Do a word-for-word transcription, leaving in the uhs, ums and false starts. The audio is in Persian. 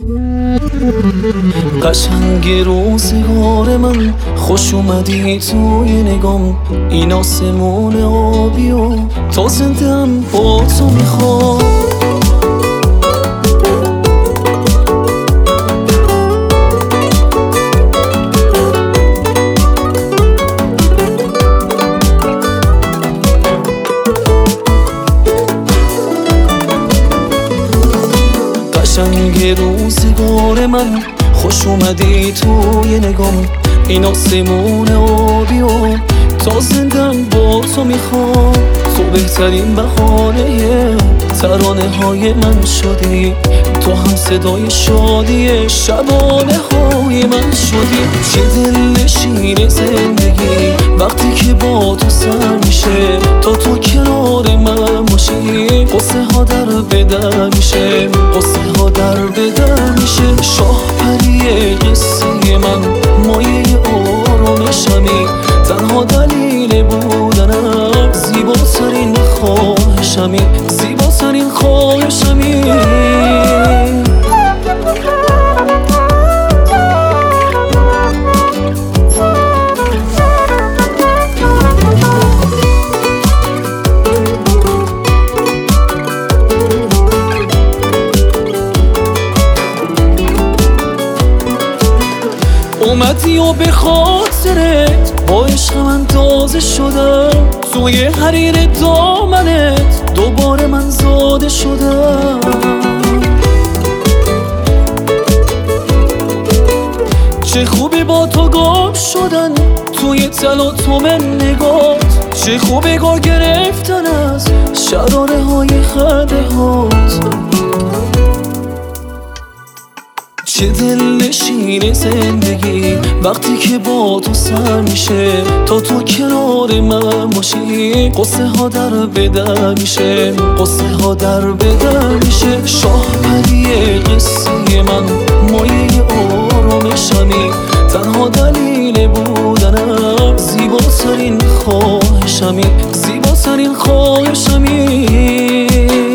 قشنگ روزگار من، خوش اومدی توی نگام. این آسمون آبی و تا زندم با تو میخوام. قشنگ روزگار من، خوش اومدی توی نگام. این آسمون آبی و تا زندم با تو میخوام. تو بهترین بهانه ترانه های من شدی، تو هم صدای شادی شبانه های من شدی. چه دلنشین زندگی وقتی که با تو سر میشه، تا تو کنار من باشی قصه ها در بدر میشه، قصه ها در بدر میشه. شاه پری قصه من، مایه آرامشمی، تنها دلیل بودنم، زیباترین خواهشمی، زیباترین خواهشمی. اومدی و به خاطرت با عشق من تازه شدم. توی حریر دامنت دوباره من زاده شدم. چه خوبی با تو گم شدن توی تلاطم نگات، چه خوبی گاه گرفتن از شراره های خنده هات. چه دلنشین زندگی وقتی که با تو سر میشه، تا تو کنار من باشی قصه ها در بدر میشه، قصه ها در بدر میشه. شاه پری قصه من، مایه آرامشمی، تنها دلیل بودنم، زیباترین خواهشمی، زیباترین خواهشمی.